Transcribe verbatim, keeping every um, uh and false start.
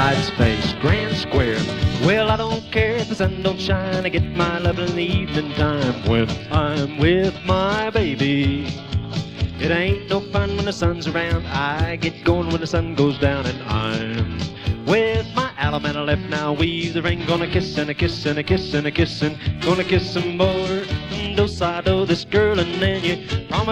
wide space, grand square. Well, I don't care if the sun don't shine, I get my love in the evening time when I'm with my baby. It ain't no fun when the sun's around, I get going when the sun goes down, and I'm with my Alabama and a left now weave the ring. Gonna kiss and a kiss and a kiss and a kiss and gonna kiss some more. Do side, oh, this girl, and then you promise